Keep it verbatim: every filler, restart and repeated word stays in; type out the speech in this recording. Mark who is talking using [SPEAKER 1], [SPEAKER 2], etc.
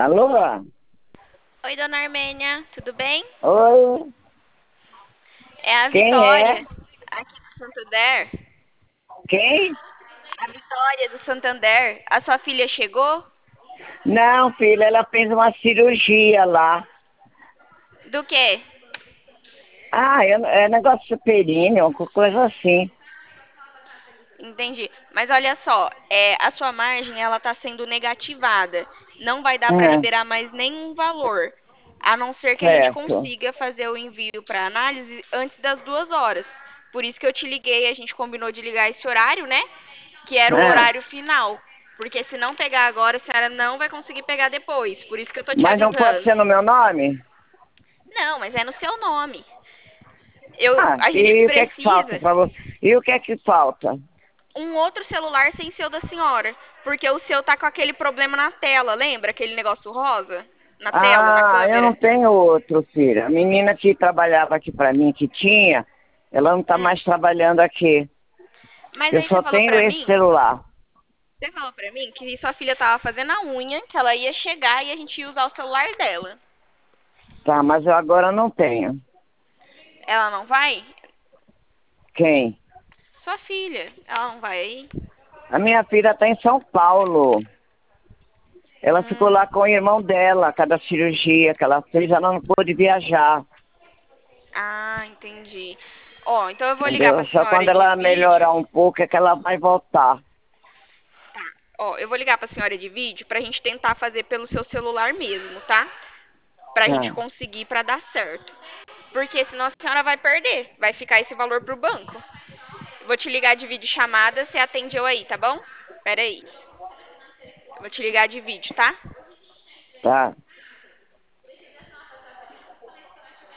[SPEAKER 1] Alô?
[SPEAKER 2] Oi, dona Armênia, tudo bem?
[SPEAKER 1] Oi?
[SPEAKER 2] É a
[SPEAKER 1] Quem é?
[SPEAKER 2] Vitória, aqui do Santander.
[SPEAKER 1] Quem?
[SPEAKER 2] A Vitória do Santander. A sua filha chegou?
[SPEAKER 1] Não, filha, ela fez uma cirurgia lá.
[SPEAKER 2] Do quê?
[SPEAKER 1] Ah, é, é negócio de períneo, alguma coisa assim.
[SPEAKER 2] Entendi. Mas olha só, é, a sua margem ela está sendo negativada. Não vai dar para
[SPEAKER 1] É,
[SPEAKER 2] liberar mais nenhum valor, a não ser que a gente
[SPEAKER 1] certo.
[SPEAKER 2] consiga fazer o envio para análise antes das duas horas. Por isso que eu te liguei, a gente combinou de ligar esse horário, né? Que era o
[SPEAKER 1] É,
[SPEAKER 2] horário final. Porque se não pegar agora, a senhora não vai conseguir pegar depois. Por isso que eu tô te
[SPEAKER 1] mas não pode
[SPEAKER 2] avisando.
[SPEAKER 1] ser no meu nome?
[SPEAKER 2] Não, mas é no seu nome. Eu,
[SPEAKER 1] Ah,
[SPEAKER 2] a gente
[SPEAKER 1] e o que é que falta
[SPEAKER 2] precisa
[SPEAKER 1] para você? E o que é que falta?
[SPEAKER 2] um outro celular sem ser o da senhora. Porque o seu tá com aquele problema na tela, lembra? Aquele negócio rosa? Na tela, na
[SPEAKER 1] Ah, eu não
[SPEAKER 2] câmera.
[SPEAKER 1] tenho outro, filha. A menina que trabalhava aqui para mim, que tinha, ela não está
[SPEAKER 2] Hum.
[SPEAKER 1] mais trabalhando aqui.
[SPEAKER 2] Mas
[SPEAKER 1] Eu
[SPEAKER 2] aí você
[SPEAKER 1] só
[SPEAKER 2] falou
[SPEAKER 1] tenho
[SPEAKER 2] pra
[SPEAKER 1] esse
[SPEAKER 2] mim,
[SPEAKER 1] celular.
[SPEAKER 2] você falou pra mim que sua filha tava fazendo a unha, que ela ia chegar e a gente ia usar o celular dela.
[SPEAKER 1] Tá, mas eu agora não tenho.
[SPEAKER 2] Ela não vai?
[SPEAKER 1] Quem?
[SPEAKER 2] Sua filha. Ela não vai aí?
[SPEAKER 1] A minha filha está em São Paulo. Ela ficou
[SPEAKER 2] Hum.
[SPEAKER 1] lá com o irmão dela, cada cirurgia que ela fez, ela não pôde viajar,
[SPEAKER 2] Ah, entendi. Ó, então eu vou ligar pra
[SPEAKER 1] entendeu? Só
[SPEAKER 2] senhora
[SPEAKER 1] quando
[SPEAKER 2] de
[SPEAKER 1] ela
[SPEAKER 2] vídeo.
[SPEAKER 1] melhorar um pouco é que ela vai voltar.
[SPEAKER 2] Tá. Ó, eu vou ligar pra senhora de vídeo pra gente tentar fazer pelo seu celular mesmo, tá? Pra gente
[SPEAKER 1] Tá,
[SPEAKER 2] conseguir pra dar certo. Porque senão a senhora vai perder. Vai ficar esse valor pro banco. Eu vou te ligar de vídeo chamada, você atendeu aí, tá bom? Pera aí. Eu vou te ligar de vídeo, tá?
[SPEAKER 1] tá.